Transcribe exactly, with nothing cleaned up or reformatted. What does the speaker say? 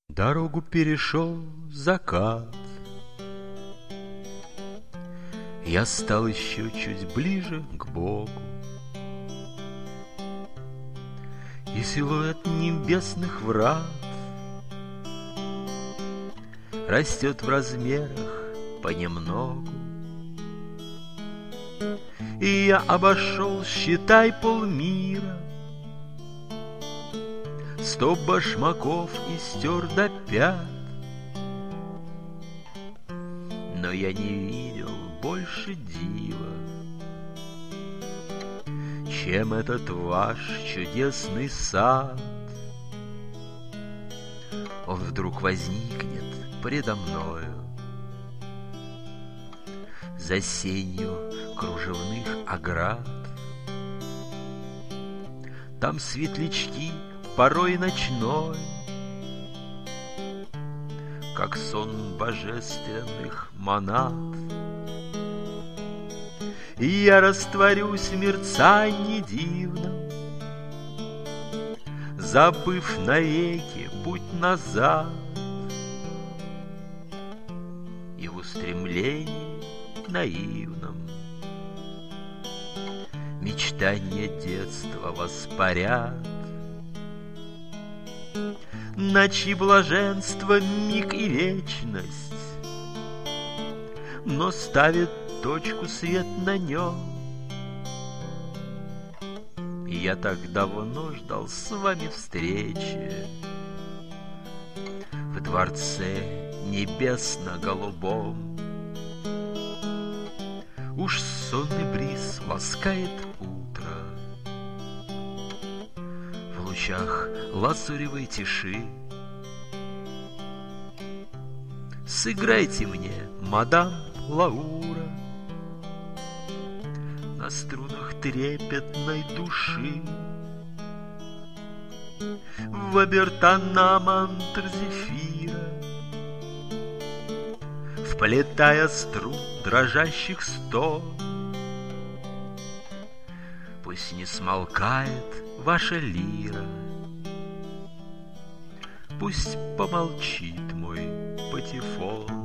Дорогу перешел закат. Я стал еще чуть ближе к Богу, и силуэт небесных врат растет в размерах понемногу. И я обошел, считай, полмира, сто башмаков и стер до пят. Но я не видел больше дива, чем этот ваш чудесный сад. Он вдруг возникнет предо мною за сенью кружевных оград. Там светлячки порой ночной, как сон божественных монад. И я растворюсь в мерцанье дивном, забыв навеки путь назад. И в устремлении наивном мечтания детства воспарят. Ночи блаженства, миг и вечность, но ставит точку свет на нем. И я так давно ждал с вами встречи в дворце небесно-голубом. Уж сонный бриз ласкает утро в лучах лазуревой тиши. Сыграйте мне, мадам Лаура, на струнах трепетной души, в обертона мантр зефира, вплетая струн дрожащих сто. Пусть не смолкает ваша лира, пусть помолчит мой патефон.